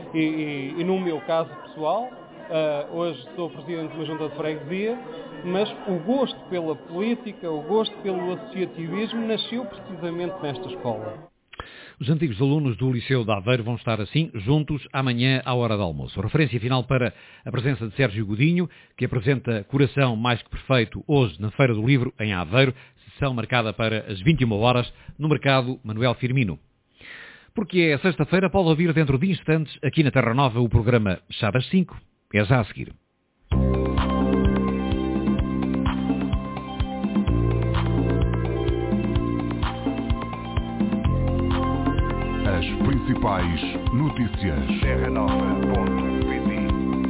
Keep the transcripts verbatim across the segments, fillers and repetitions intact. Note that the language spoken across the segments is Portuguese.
E, e, e no meu caso pessoal, uh, hoje sou presidente de uma junta de freguesia, mas o gosto pela política, o gosto pelo associativismo nasceu precisamente nesta escola. Os antigos alunos do Liceu de Aveiro vão estar assim, juntos, amanhã à hora do almoço. Referência final para a presença de Sérgio Godinho, que apresenta Coração Mais Que Perfeito hoje na Feira do Livro, em Aveiro, sessão marcada para as vinte e uma horas, no Mercado Manuel Firmino. Porque é sexta-feira, pode ouvir dentro de instantes, aqui na Terra Nova, o programa Chá das cinco. É já a seguir. As principais notícias. terra nova ponto pt.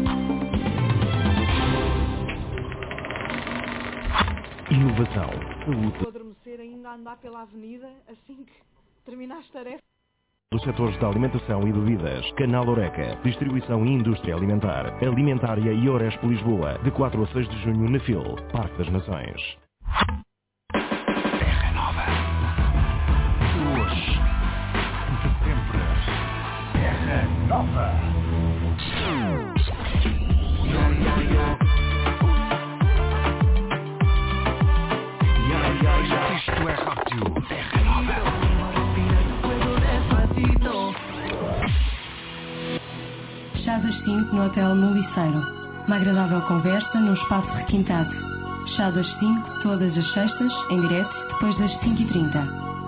Inovação, saúde. Vou adormecer ainda a andar pela avenida assim que terminar as tarefas. Dos setores da alimentação e bebidas. Canal Oreca. Distribuição e indústria alimentar. Alimentária e Oresp Lisboa. De quatro a seis de junho na Fil. Parque das Nações. Terra Nova. Hoje. De sempre. Terra Nova. Isto é rádio. Terra Nova. Chá das cinco no Hotel Muliceiro. Uma agradável conversa num espaço requintado. Chá das cinco todas as sextas, em direto, depois das cinco e trinta.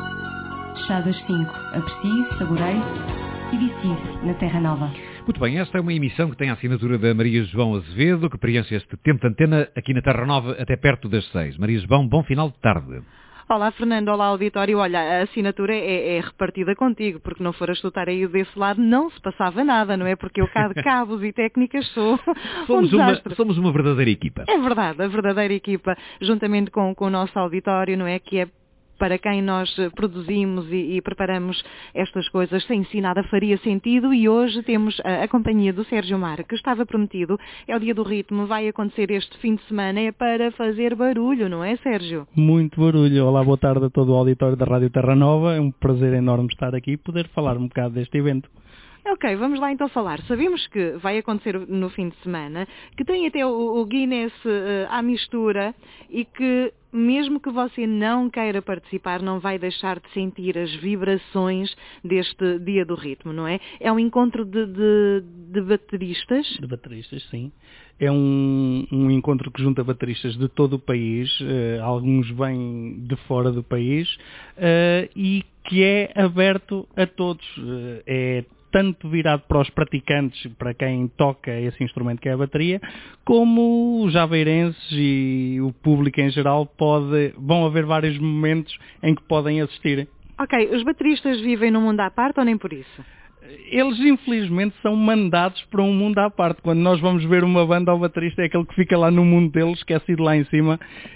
Chá das cinco. Aprecie, saboreie e vicie na Terra Nova. Muito bem, esta é uma emissão que tem a assinatura da Maria João Azevedo, que preenche este tempo de antena aqui na Terra Nova até perto das seis. Maria João, bom final de tarde. Olá, Fernando. Olá, auditório. Olha, a assinatura é, é repartida contigo, porque não foras tu estar aí desse lado, não se passava nada, não é? Porque eu cá de cabos e técnicas sou somos, um uma, desastre. somos uma verdadeira equipa. É verdade, a verdadeira equipa, juntamente com, com o nosso auditório, não é? Que é para quem nós produzimos e, e preparamos estas coisas sem si nada faria sentido, e hoje temos a, a companhia do Sérgio Mar, que estava prometido, é o dia do ritmo, vai acontecer este fim de semana, é para fazer barulho, não é, Sérgio? Muito barulho. Olá, boa tarde a todo o auditório da Rádio Terra Nova, é um prazer enorme estar aqui e poder falar um bocado deste evento. Ok, vamos lá então falar. Sabemos que vai acontecer no fim de semana, que tem até o, o Guinness uh, à mistura e que mesmo que você não queira participar, não vai deixar de sentir as vibrações deste Dia do Ritmo, não é? É um encontro de, de, de bateristas? De bateristas, sim. É um, um encontro que junta bateristas de todo o país, uh, alguns vêm de fora do país, uh, e que é aberto a todos. Uh, é tanto virado para os praticantes, para quem toca esse instrumento que é a bateria, como os aveirenses e o público em geral pode, vão haver vários momentos em que podem assistir. Ok, os bateristas vivem num mundo à parte ou nem por isso? Eles, infelizmente, são mandados para um mundo à parte. Quando nós vamos ver uma banda, o baterista é aquele que fica lá no mundo deles, esquecido lá em cima.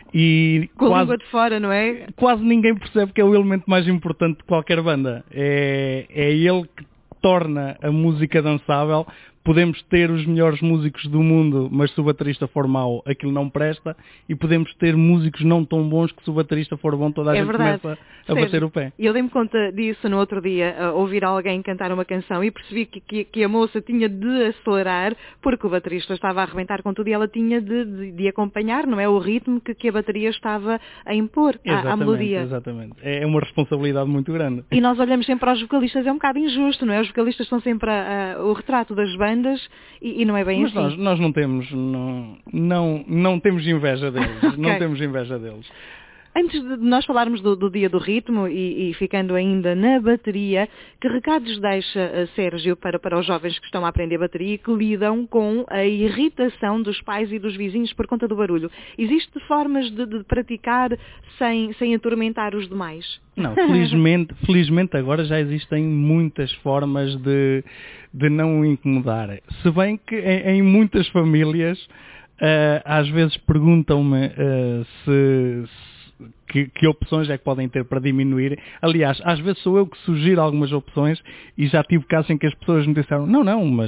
E com quase, a língua de fora, não é? Quase ninguém percebe que é o elemento mais importante de qualquer banda. É, é ele que torna a música dançável. Podemos ter os melhores músicos do mundo, mas se o baterista for mau, aquilo não presta. E podemos ter músicos não tão bons que se o baterista for bom, toda a é gente verdade. começa a Sérgio, bater o pé. E eu dei-me conta disso no outro dia, a ouvir alguém cantar uma canção, e percebi que, que, que a moça tinha de acelerar, porque o baterista estava a arrebentar com tudo e ela tinha de, de, de acompanhar, não é? O ritmo que, que a bateria estava a impor à, à melodia. Exatamente. É uma responsabilidade muito grande. E nós olhamos sempre aos vocalistas, é um bocado injusto, não é? Os vocalistas são sempre a, a, o retrato das bandas e, e não é bem Mas assim. Mas nós, nós não temos, não, não, não temos inveja deles. Okay. Não temos inveja deles. Antes de nós falarmos do, do Dia do Ritmo e, e ficando ainda na bateria, que recados deixa, Sérgio, para, para os jovens que estão a aprender bateria e que lidam com a irritação dos pais e dos vizinhos por conta do barulho? Existem formas de, de praticar sem, sem atormentar os demais? Não, felizmente, felizmente agora já existem muitas formas de, de não incomodar. Se bem que em, em muitas famílias, uh, às vezes perguntam-me uh, se... que, que opções é que podem ter para diminuir. Aliás, às vezes sou eu que sugiro algumas opções e já tive casos em que as pessoas me disseram, não, não, mas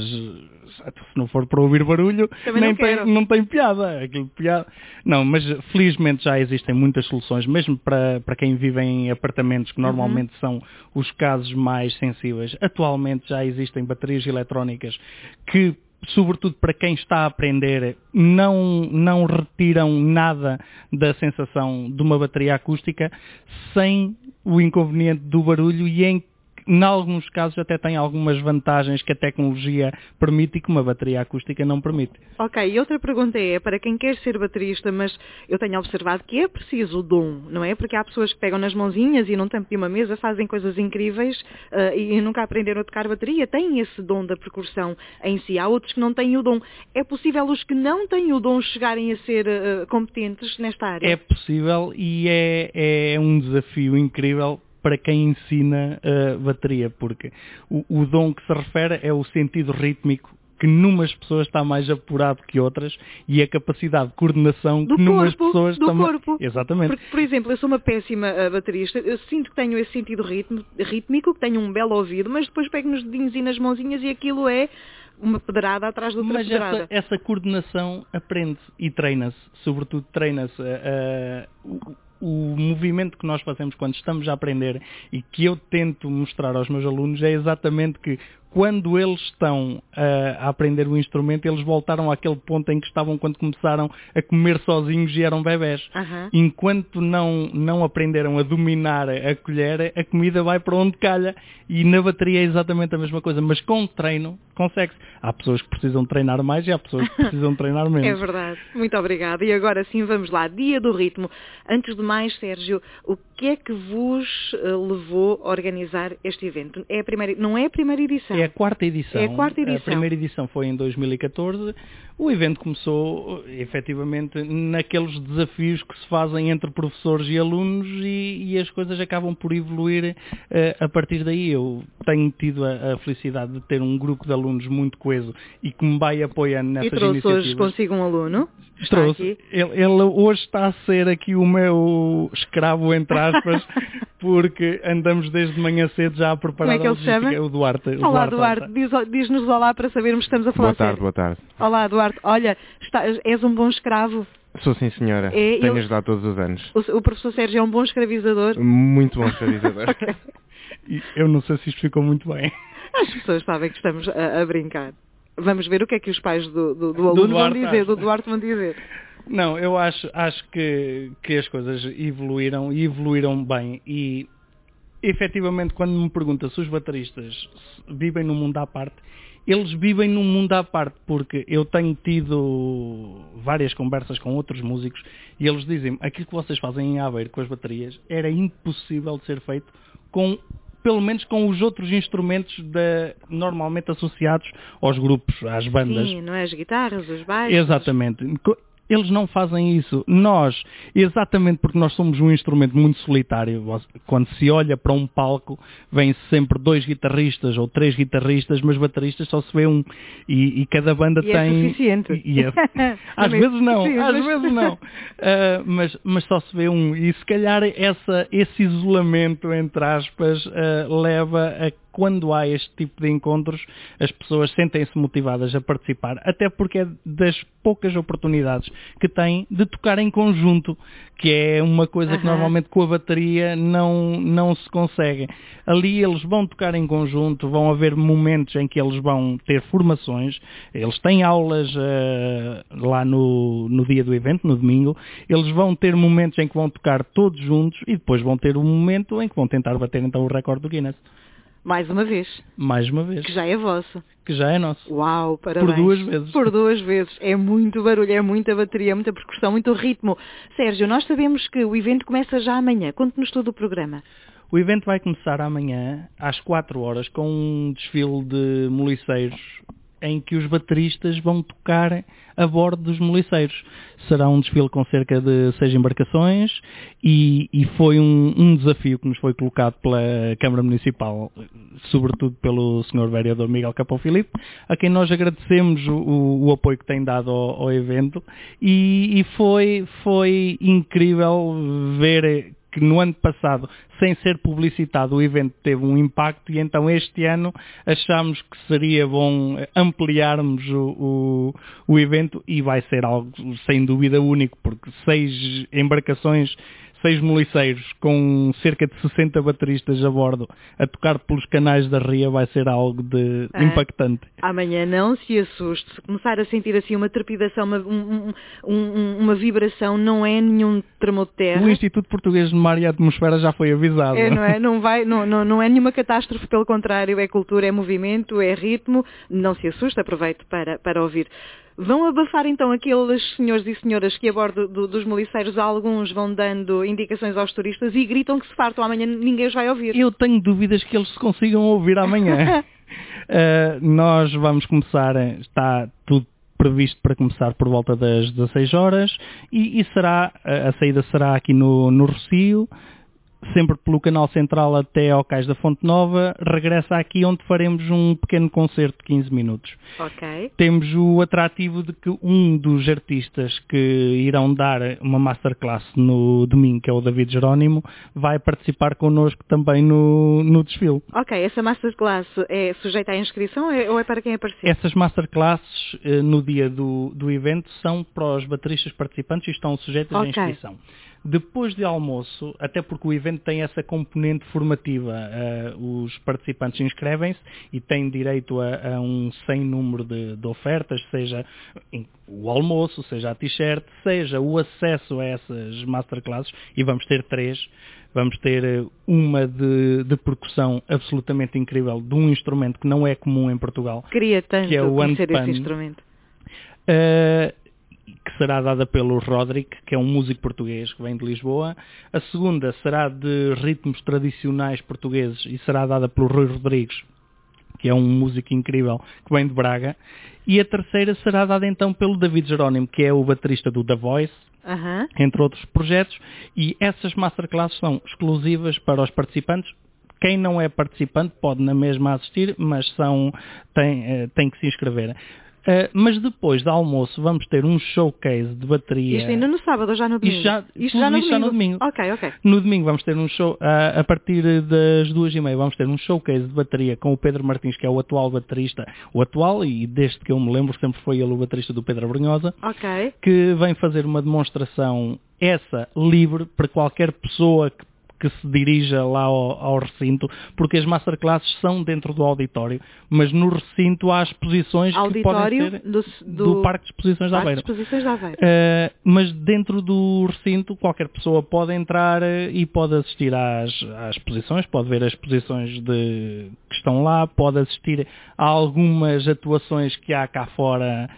se não for para ouvir barulho, Também nem não tem, quero. não tem piada. Aquilo piada. Não, mas felizmente já existem muitas soluções, mesmo para, para quem vive em apartamentos, que normalmente uhum. são os casos mais sensíveis. Atualmente já existem baterias eletrónicas que, sobretudo para quem está a aprender, não, não retiram nada da sensação de uma bateria acústica sem o inconveniente do barulho e em em alguns casos até tem algumas vantagens que a tecnologia permite e que uma bateria acústica não permite. Ok, e outra pergunta é, para quem quer ser baterista, mas eu tenho observado que é preciso o dom, não é? Porque há pessoas que pegam nas mãozinhas e num tempo de uma mesa fazem coisas incríveis uh, e nunca aprenderam a tocar bateria, têm esse dom da percussão em si. Há outros que não têm o dom. É possível os que não têm o dom chegarem a ser uh, competentes nesta área? É possível e é, é um desafio incrível para quem ensina uh, bateria, porque o, o dom que se refere é o sentido rítmico, que numas pessoas está mais apurado que outras, e a capacidade de coordenação do que numas corpo, pessoas do também... corpo. Exatamente. Porque, por exemplo, eu sou uma péssima uh, baterista, eu sinto que tenho esse sentido ritmo, rítmico, que tenho um belo ouvido, mas depois pego nos dedinhos e nas mãozinhas e aquilo é uma pedrada atrás de outra mas pedrada. Mas essa, essa coordenação aprende-se e treina-se, sobretudo treina-se. Uh, uh, O movimento que nós fazemos quando estamos a aprender e que eu tento mostrar aos meus alunos é exatamente que quando eles estão uh, a aprender o instrumento, eles voltaram àquele ponto em que estavam quando começaram a comer sozinhos e eram bebés. Uhum. Enquanto não, não aprenderam a dominar a colher, a comida vai para onde calha. E na bateria é exatamente a mesma coisa, mas com treino consegue-se. Há pessoas que precisam treinar mais e há pessoas que precisam treinar menos. É verdade. Muito obrigada. E agora sim, vamos lá. Dia do ritmo. Antes de mais, Sérgio, o que é que vos uh, levou a organizar este evento? É a primeira, não é a primeira edição? É a quarta edição. É a quarta edição. A primeira edição foi em dois mil e catorze. O evento começou, efetivamente, naqueles desafios que se fazem entre professores e alunos e, e as coisas acabam por evoluir uh, a partir daí. Eu tenho tido a, a felicidade de ter um grupo de alunos muito coeso e que me vai apoiando nessas iniciativas. E trouxe hoje consigo um aluno? Está trouxe. Aqui. Ele, ele hoje está a ser aqui o meu escravo, entre aspas, porque andamos desde manhã cedo já a preparar. Como é que ele se chama? O Duarte. O Olá, Duarte. Duarte. Diz, diz-nos olá para sabermos que estamos a falar. Boa tarde, sério. boa tarde. Olá, Duarte. Olha, está, és um bom escravo. Sou sim, senhora. É, Tenho eu... ajudado todos os anos. O, o professor Sérgio é um bom escravizador? Muito bom escravizador. Okay. Eu não sei se isto ficou muito bem. As pessoas sabem que estamos a, a brincar. Vamos ver o que é que os pais do, do, do aluno do vão dizer, do Duarte vão dizer. Não, eu acho, acho que, que as coisas evoluíram e evoluíram bem e efetivamente quando me pergunta se os bateristas vivem num mundo à parte, eles vivem num mundo à parte porque eu tenho tido várias conversas com outros músicos e eles dizem-me, aquilo que vocês fazem em Aveiro com as baterias era impossível de ser feito com pelo menos com os outros instrumentos de, normalmente associados aos grupos, às bandas. Sim, não é as guitarras, os baixos. Exatamente. Eles não fazem isso. Nós, exatamente porque nós somos um instrumento muito solitário, quando se olha para um palco, vêm sempre dois guitarristas ou três guitarristas, mas bateristas só se vê um. E, e cada banda e tem... é suficiente. E, e é... às vezes não, Sim, às mas... vezes não. Uh, mas, mas só se vê um. E se calhar essa, esse isolamento, entre aspas, uh, leva a quando há este tipo de encontros, as pessoas sentem-se motivadas a participar, até porque é das poucas oportunidades que têm de tocar em conjunto, que é uma coisa uhum. que normalmente com a bateria não, não se consegue. Ali eles vão tocar em conjunto, vão haver momentos em que eles vão ter formações, eles têm aulas uh, lá no, no dia do evento, no domingo, eles vão ter momentos em que vão tocar todos juntos e depois vão ter um momento em que vão tentar bater então o recorde do Guinness. Mais uma vez. Mais uma vez. Que já é vosso. Que já é nosso. Uau, parabéns. Por duas vezes. Por duas vezes. É muito barulho, é muita bateria, muita percussão, muito ritmo. Sérgio, nós sabemos que o evento começa já amanhã. Conte-nos todo o programa. O evento vai começar amanhã, às quatro horas, com um desfile de moliceiros em que os bateristas vão tocar a bordo dos moliceiros. Será um desfile com cerca de seis embarcações e, e foi um, um desafio que nos foi colocado pela Câmara Municipal, sobretudo pelo senhor vereador Miguel Capão Filipe, a quem nós agradecemos o, o, o apoio que tem dado ao, ao evento e, e foi, foi incrível ver que no ano passado, sem ser publicitado, o evento teve um impacto e então este ano achámos que seria bom ampliarmos o, o, o evento e vai ser algo sem dúvida único, porque seis embarcações, seis moliceiros com cerca de sessenta bateristas a bordo a tocar pelos canais da Ria vai ser algo de ah, impactante. Amanhã não se assuste, se começar a sentir assim uma trepidação, uma, um, um, uma vibração, não é nenhum tremor de terra. O Instituto Português de Mar e Atmosfera já foi avisado. É, não é? Não, vai, não, não, não é nenhuma catástrofe, pelo contrário, é cultura, é movimento, é ritmo, não se assuste, aproveite para, para ouvir. Vão abafar então aqueles senhores e senhoras que a bordo do, dos moliceiros, alguns vão dando indicações aos turistas e gritam que se fartam, amanhã ninguém os vai ouvir. Eu tenho dúvidas que eles se consigam ouvir amanhã. uh, nós vamos começar, está tudo previsto para começar por volta das dezasseis horas e, e será, a saída será aqui no, no Rocio, sempre pelo canal central até ao Cais da Fonte Nova, regressa aqui onde faremos um pequeno concerto de quinze minutos. Ok. Temos o atrativo de que um dos artistas que irão dar uma masterclass no domingo, que é o David Jerónimo, vai participar connosco também no, no desfile. Ok, essa masterclass é sujeita à inscrição ou é para quem aparecer? Essas masterclasses no dia do, do evento são para os bateristas participantes e estão sujeitas okay. à inscrição. Depois de almoço, até porque o evento tem essa componente formativa, uh, os participantes inscrevem-se e têm direito a, a um sem número de, de ofertas, seja o almoço, seja a t-shirt, seja o acesso a essas masterclasses, e vamos ter três. Vamos ter uma de, de percussão absolutamente incrível, de um instrumento que não é comum em Portugal. Queria tanto que é o conhecer handpan, esse instrumento. Uh, que será dada pelo Roderick, que é um músico português que vem de Lisboa. A segunda será de ritmos tradicionais portugueses e será dada pelo Rui Rodrigues, que é um músico incrível que vem de Braga. E a terceira será dada então pelo David Jerónimo, que é o baterista do The Voice, uh-huh. entre outros projetos. E essas masterclasses são exclusivas para os participantes. Quem não é participante pode na mesma assistir, mas são, tem, tem que se inscrever. Uh, mas depois do almoço vamos ter um showcase de bateria. Isto ainda no sábado ou já no domingo? Isto já, Isto já no, isto domingo. já no domingo. Ok, ok. No domingo vamos ter um show, uh, a partir das duas e meia vamos ter um showcase de bateria com o Pedro Martins, que é o atual baterista, o atual, e desde que eu me lembro sempre foi ele o baterista do Pedro Abrunhosa, okay. que vem fazer uma demonstração, essa, livre, para qualquer pessoa que que se dirija lá ao, ao recinto, porque as masterclasses são dentro do auditório, mas no recinto há exposições auditório que podem ser do, do, do Parque de Exposições de Aveiro. Parque de Exposições de Aveiro. Uh, mas dentro do recinto qualquer pessoa pode entrar e pode assistir às, às exposições, pode ver as exposições de, que estão lá, pode assistir a algumas atuações que há cá fora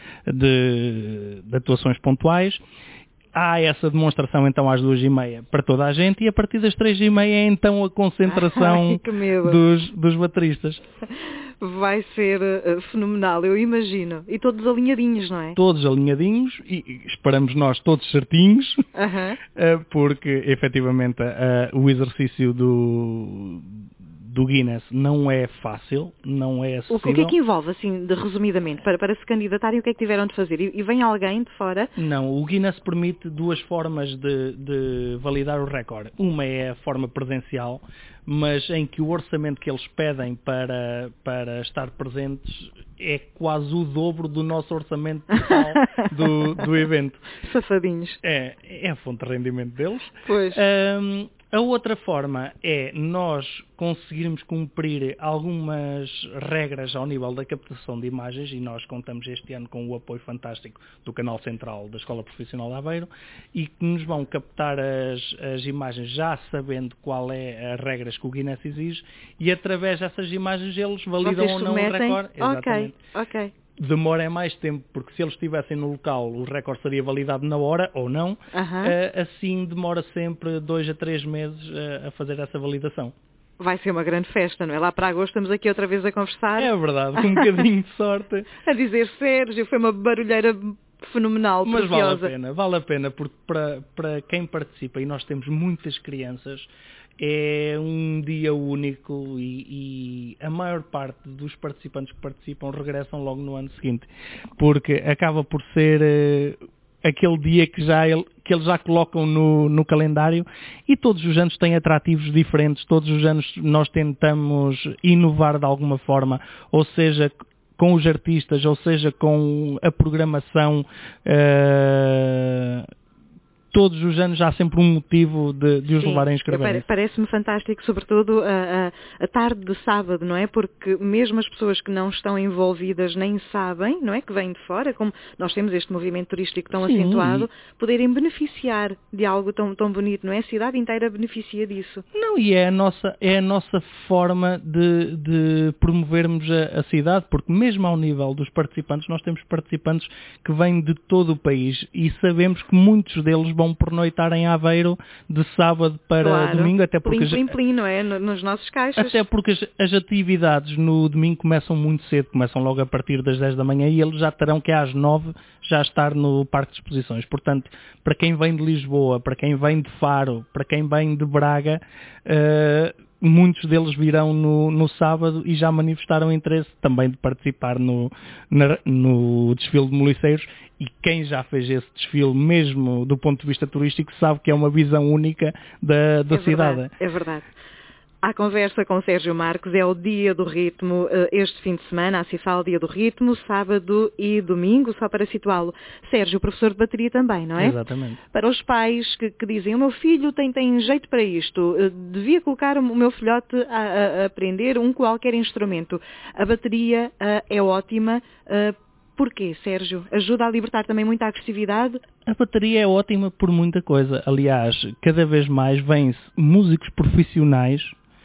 de, de atuações pontuais. Há essa demonstração então às duas e meia para toda a gente e a partir das três e meia é então a concentração Ai, dos, dos bateristas. Vai ser uh, fenomenal, eu imagino. E todos alinhadinhos, não é? Todos alinhadinhos e, e esperamos nós todos certinhos, uh-huh. uh, porque efetivamente uh, o exercício do... do Guinness não é fácil, não é acessível. O que é que envolve, assim, de, resumidamente, para, para se candidatarem, o que é que tiveram de fazer? E, e vem alguém de fora? Não, o Guinness permite duas formas de, de validar o recorde. Uma é a forma presencial, mas em que o orçamento que eles pedem para, para estar presentes é quase o dobro do nosso orçamento total do, do evento. Safadinhos. É, é a fonte de rendimento deles. Pois. Um, A outra forma é nós conseguirmos cumprir algumas regras ao nível da captação de imagens e nós contamos este ano com o apoio fantástico do canal central da Escola Profissional de Aveiro e que nos vão captar as, as imagens já sabendo qual é as regras que o Guinness exige e através dessas imagens eles validam Vocês ou não o submetem? recorde. Exatamente. Ok, ok. Demora é mais tempo, porque se eles estivessem no local, o recorde seria validado na hora, ou não. Uh-huh. Uh, assim demora sempre dois a três meses uh, a fazer essa validação. vai ser uma grande festa, não é? Lá para agosto estamos aqui outra vez a conversar. É verdade, com um bocadinho de sorte. A dizer, Sérgio, foi uma barulheira fenomenal, mas preciosa. vale a pena, vale a pena, porque para, para quem participa, e nós temos muitas crianças, é um dia único e, e a maior parte dos participantes que participam regressam logo no ano seguinte, porque acaba por ser uh, aquele dia que, já ele, que eles já colocam no, no calendário, e todos os anos têm atrativos diferentes, todos os anos nós tentamos inovar de alguma forma, ou seja, com os artistas, ou seja, com a programação. Uh, todos os anos há sempre um motivo de, de os Sim, levarem a escrever. Parece-me fantástico, sobretudo a, a, a tarde de sábado, não é? Porque mesmo as pessoas que não estão envolvidas nem sabem, não é? Que vêm de fora, como nós temos este movimento turístico tão Sim, acentuado, poderem beneficiar de algo tão, tão bonito, não é? A cidade inteira beneficia disso. Não, e é a nossa, é a nossa forma de, de promovermos a, a cidade, porque mesmo ao nível dos participantes, nós temos participantes que vêm de todo o país e sabemos que muitos deles vão pernoitar em Aveiro de sábado para claro. domingo, até porque... Plim, plim, plim, não é? Nos nossos caixas. Até porque as, as atividades no domingo começam muito cedo, começam logo a partir das dez da manhã e eles já terão que às nove já estar no Parque de Exposições. Portanto, para quem vem de Lisboa, para quem vem de Faro, para quem vem de Braga, uh, muitos deles virão no, no sábado e já manifestaram interesse também de participar no, na, no desfile de moliceiros, e quem já fez esse desfile, mesmo do ponto de vista turístico, sabe que é uma visão única da, da é cidade. Verdade, é verdade. A conversa com Sérgio Marques é o Dia do Ritmo, este fim de semana, a Cifal Dia do Ritmo, sábado e domingo, só para situá-lo. Sérgio, professor de bateria também, não é? Exatamente. Para os pais que, que dizem, o meu filho tem, tem jeito para isto, devia colocar o meu filhote a, a, a aprender um qualquer instrumento. A bateria uh, é ótima. Uh, Porquê, Sérgio? Ajuda a libertar também muita agressividade? A bateria é ótima por muita coisa. Aliás, cada vez mais vêm-se músicos profissionais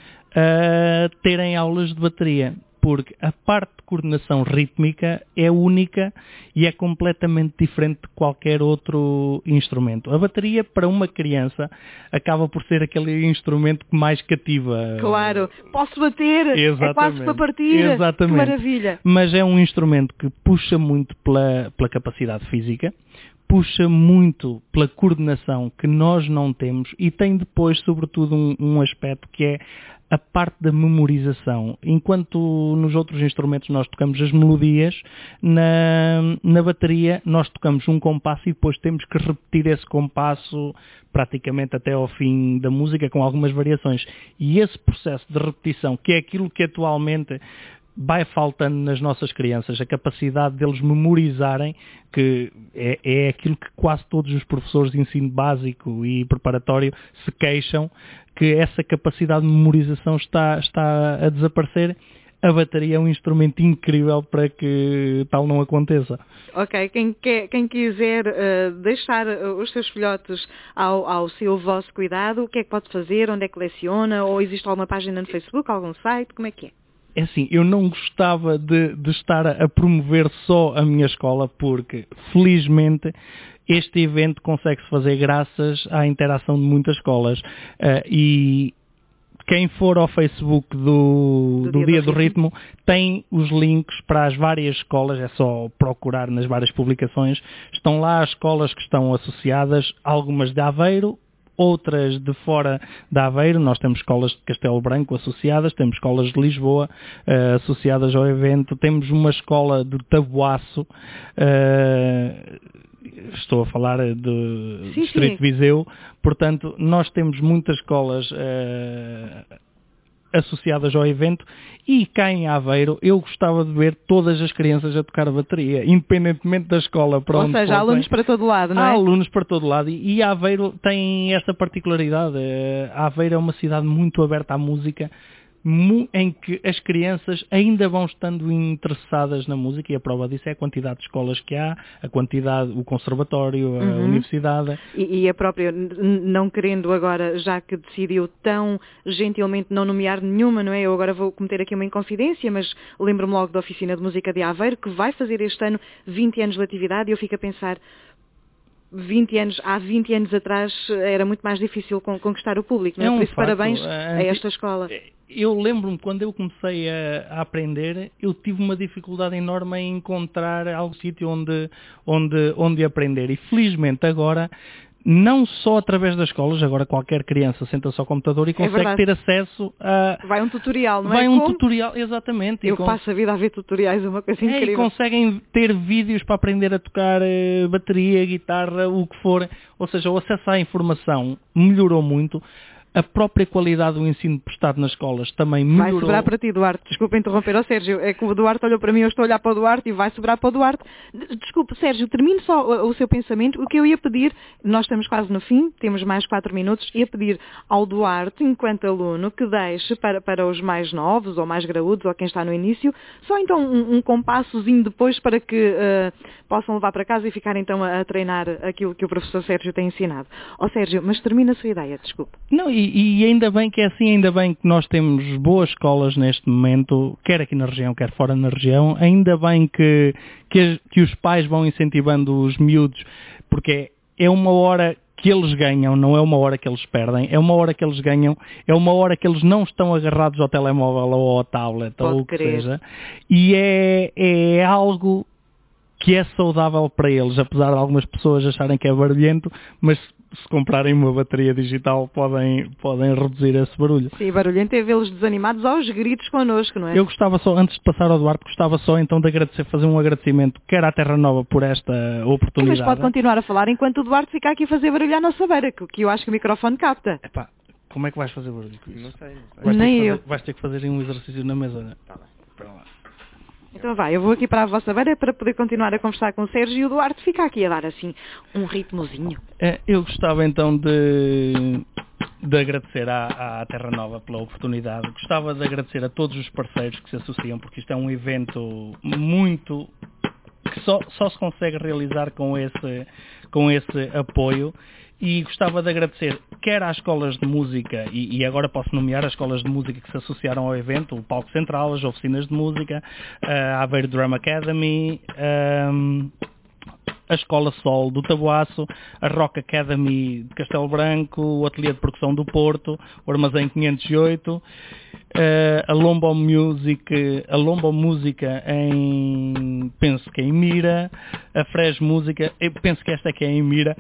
a terem aulas de bateria, porque a parte de coordenação rítmica é única e é completamente diferente de qualquer outro instrumento. A bateria, para uma criança, acaba por ser aquele instrumento que mais cativa. Claro, posso bater, exatamente, é quase para partir, exatamente. Que maravilha. Mas é um instrumento que puxa muito pela, pela capacidade física, puxa muito pela coordenação que nós não temos e tem depois, sobretudo, um, um aspecto que é a parte da memorização. Enquanto nos outros instrumentos nós tocamos as melodias, na, na bateria nós tocamos um compasso e depois temos que repetir esse compasso praticamente até ao fim da música, com algumas variações. E esse processo de repetição, que é aquilo que atualmente vai faltando nas nossas crianças, a capacidade deles memorizarem, que é, é aquilo que quase todos os professores de ensino básico e preparatório se queixam, que essa capacidade de memorização está, está a desaparecer. A bateria é um instrumento incrível para que tal não aconteça. Ok, quem, quer, quem quiser uh, deixar os seus filhotes ao, ao seu vosso cuidado, o que é que pode fazer, onde é que leciona, ou existe alguma página no Facebook, algum site, como é que é? É assim, eu não gostava de, de estar a promover só a minha escola, porque, felizmente, este evento consegue-se fazer graças à interação de muitas escolas. Uh, e quem for ao Facebook do, do, do Dia do, do Ritmo tem os links para as várias escolas, é só procurar nas várias publicações. Estão lá as escolas que estão associadas, algumas de Aveiro, outras de fora de Aveiro. Nós temos escolas de Castelo Branco associadas, temos escolas de Lisboa uh, associadas ao evento, temos uma escola de Taboaço, uh, estou a falar do sim, Distrito sim. Viseu, portanto nós temos muitas escolas uh, associadas ao evento, e cá em Aveiro eu gostava de ver todas as crianças a tocar a bateria, independentemente da escola para Ou onde seja, há alunos para todo lado, não é? Há alunos para todo lado, e, e Aveiro tem esta particularidade. Aveiro é uma cidade muito aberta à música, em que as crianças ainda vão estando interessadas na música, e a prova disso é a quantidade de escolas que há, a quantidade, o conservatório, a uhum. universidade. E, e a própria, não querendo agora, já que decidiu tão gentilmente não nomear nenhuma, não é? Eu agora vou cometer aqui uma inconfidência, mas lembro-me logo da Oficina de Música de Aveiro, que vai fazer este ano vinte anos de atividade, e eu fico a pensar, vinte anos, há vinte anos atrás era muito mais difícil conquistar o público, não é? É um Por isso, facto, parabéns a- a esta escola. Eu lembro-me, quando eu comecei a, a aprender, eu tive uma dificuldade enorme em encontrar algum sítio onde, onde, onde aprender. E felizmente agora, não só através das escolas, agora qualquer criança senta-se ao computador e consegue verdade. ter acesso a... Vai um tutorial, não Vai é? um Como? tutorial, exatamente. e Eu com- passo a vida a ver tutoriais, é uma coisa É, e incrível. conseguem ter vídeos para aprender a tocar eh, bateria, guitarra, o que for. Ou seja, o acesso à informação melhorou muito. A própria qualidade do ensino prestado nas escolas também Vai melhorou. sobrar para ti, Duarte. Desculpa interromper, ó Sérgio. É que o Duarte olhou para mim, eu estou a olhar para o Duarte e vai sobrar para o Duarte. D- Desculpe, Sérgio, termine só o, o seu pensamento. O que eu ia pedir, nós estamos quase no fim, temos mais quatro minutos, ia pedir ao Duarte, enquanto aluno, que deixe para, para os mais novos ou mais graúdos ou quem está no início, só então um, um compassozinho depois para que eh, possam levar para casa e ficar então a, a treinar aquilo que o professor Sérgio tem ensinado. Ó Sérgio, mas termina a sua ideia, desculpe. Não, e, e ainda bem que é assim, ainda bem que nós temos boas escolas neste momento, quer aqui na região, quer fora na região, ainda bem que, que, as- que os pais vão incentivando os miúdos, porque é uma hora que eles ganham, não é uma hora que eles perdem, é uma hora que eles ganham, é uma hora que eles não estão agarrados ao telemóvel ou ao tablet Pode ou o que crer. seja, e é, é algo que é saudável para eles, apesar de algumas pessoas acharem que é barulhento, mas se comprarem uma bateria digital podem, podem reduzir esse barulho. Sim, barulhento é vê-los desanimados aos gritos connosco, não é? Eu gostava só, antes de passar ao Duarte, gostava só então de agradecer, fazer um agradecimento, quer à Terra Nova por esta Sim, oportunidade. mas pode continuar a falar enquanto o Duarte fica aqui a fazer barulho à nossa beira, que, que eu acho que o microfone capta. Epá, como é que vais fazer barulho com isso? Não sei, não sei. Vais ter Nem que eu. fazer, vais ter que fazer um exercício na mesa, né? Tá bem. Espera lá. Então vai, eu vou aqui para a vossa beira para poder continuar a conversar com o Sérgio e o Duarte fica aqui a dar assim um ritmozinho. É, eu gostava então de, de agradecer à, à Terra Nova pela oportunidade. Gostava de agradecer a todos os parceiros que se associam, porque isto é um evento muito que só, só se consegue realizar com esse, com esse apoio. E gostava de agradecer quer às escolas de música, e, e agora posso nomear as escolas de música que se associaram ao evento, o Palco Central, as oficinas de música, a Aveiro Drum Academy, um, a Escola Sol do Tabuaço, a Rock Academy de Castelo Branco, o Ateliê de Percussão do Porto, o Armazém quinhentos e oito, uh, a Lombo Music, a Lombo Música em, penso que é em Mira, a Fres Música, eu penso que esta aqui é em Mira,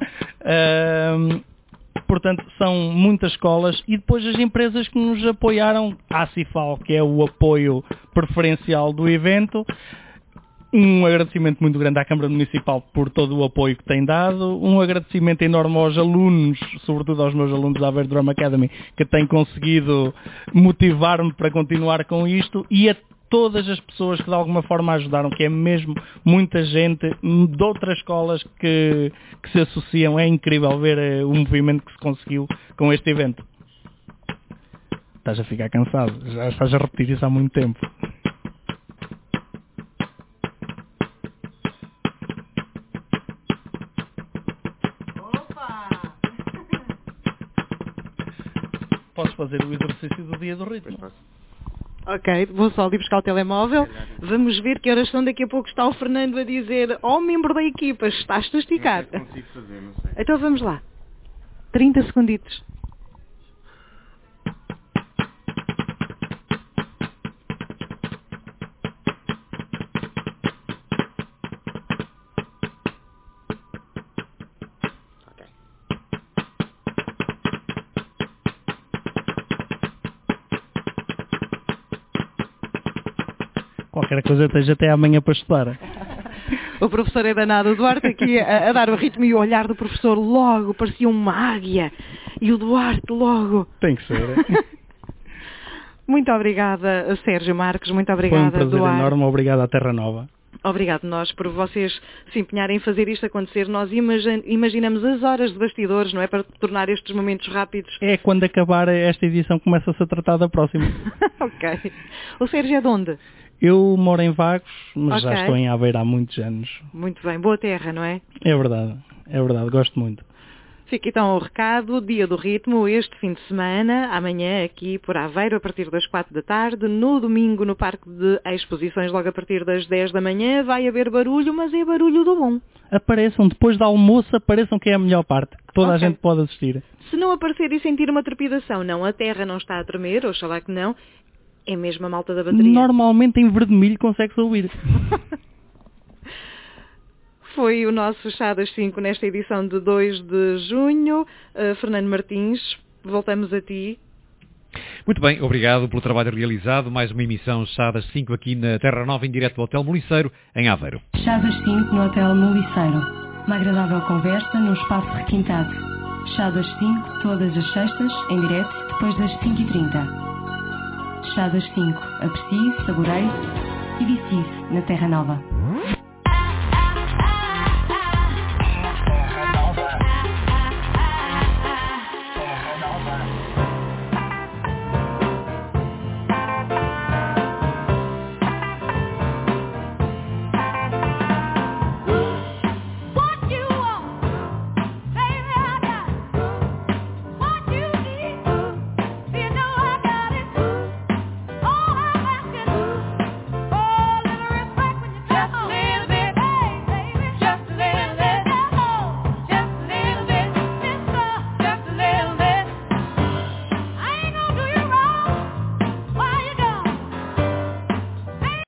uh, portanto são muitas escolas e depois as empresas que nos apoiaram, a Cifal, que é o apoio preferencial do evento. Um agradecimento muito grande à Câmara Municipal por todo o apoio que tem dado, um agradecimento enorme aos alunos, sobretudo aos meus alunos da Aveiro Drum Academy, que têm conseguido motivar-me para continuar com isto, e a todas as pessoas que de alguma forma ajudaram, que é mesmo muita gente de outras escolas que, que se associam. É incrível ver uh, o movimento que se conseguiu com este evento. Estás a ficar cansado, já estás a repetir isso há muito tempo. Posso fazer o exercício do dia do ritmo? Ok, vou só ali buscar o telemóvel. Vamos ver que horas são. Daqui a pouco está o Fernando a dizer: ó, membro da equipa, estás-te a esticar. Não consigo fazer, não sei. Então vamos lá. trinta segunditos. Qualquer coisa esteja até amanhã para estudar. O professor é danado, o Duarte aqui a, a dar o ritmo, e o olhar do professor logo parecia uma águia. E o Duarte logo. Tem que ser. Muito obrigada, Sérgio Marques, muito Foi um obrigada, prazer Duarte. enorme, obrigado à Terra Nova. Obrigado nós por vocês se empenharem em fazer isto acontecer. Nós imagi- imaginamos as horas de bastidores, não é? Para tornar estes momentos rápidos. É quando acabar esta edição começa-se a tratar da próxima. Ok. O Sérgio é de onde? Eu moro em Vagos, mas já Ok. estou em Aveiro há muitos anos. Muito bem, boa terra, não é? É verdade, é verdade, gosto muito. Fica então o recado, dia do ritmo, este fim de semana, amanhã aqui por Aveiro, a partir das quatro da tarde, no domingo no Parque de Exposições, logo a partir das dez da manhã, vai haver barulho, mas é barulho do bom. apareçam, depois do almoço, apareçam que é a melhor parte. Toda Ok. a gente pode assistir. Se não aparecer e sentir uma trepidação, não, a terra não está a tremer, oxalá que não, é mesmo a malta da bateria. Normalmente em vermelho consegue-se ouvir. Foi o nosso Chá das cinco nesta edição de dois de junho. Uh, Fernando Martins, voltamos a ti. Muito bem, obrigado pelo trabalho realizado. Mais uma emissão Chá das cinco aqui na Terra Nova, em direto do Hotel Moliceiro, em Aveiro. Chá das cinco no Hotel Moliceiro. Uma agradável conversa num espaço requintado. Chá das cinco, todas as sextas, em direto, depois das cinco e trinta. Chá das cinco. Aprecie, saboreie e vicie-se na Terra Nova.